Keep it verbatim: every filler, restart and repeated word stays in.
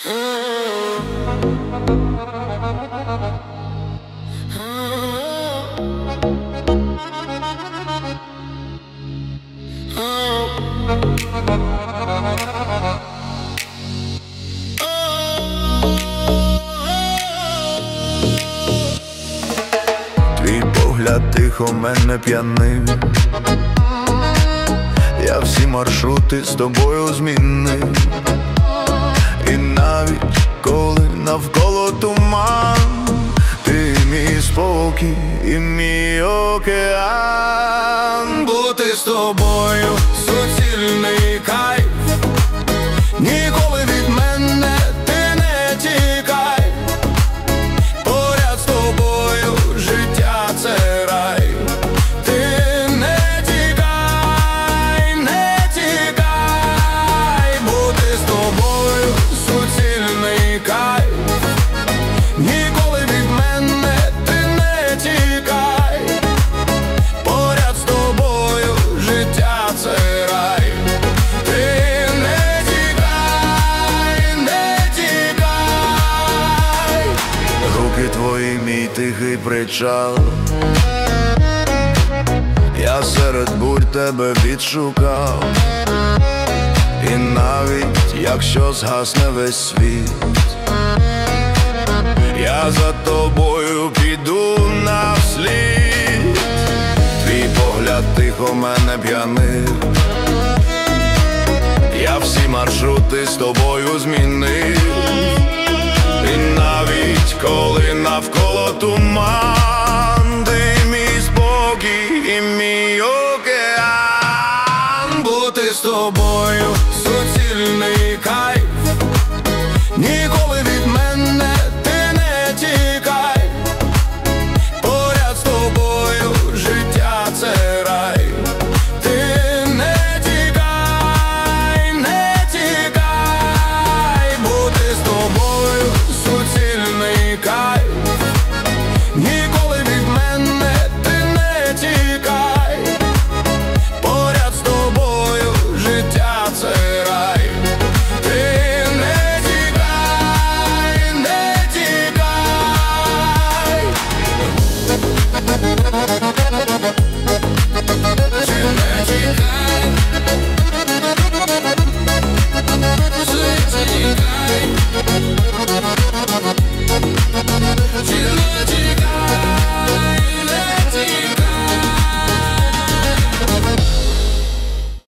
Твій погляд тихо мене п'янив, я всі маршрути з тобою змінив. І навіть коли навколо туман, ти мій спокій і мій океан. Бути з тобою суцільний кайф, ніколи від мене ти не тікай. Поряд з тобою життя – це рай. Ти не тікай, не тікай. Бути з тобою суцільний кайф, ніколи від мене ти не тікай. Поряд з тобою життя – це рай. Ти не тікай, не тікай. Руки твої мій тихий причал, я серед бурь тебе відшукав. І навіть якщо згасне весь світ, я за тобою піду навслід. Твій погляд тихо мене п'янив, я всі маршрути з тобою змінив. І навіть коли навколо туман,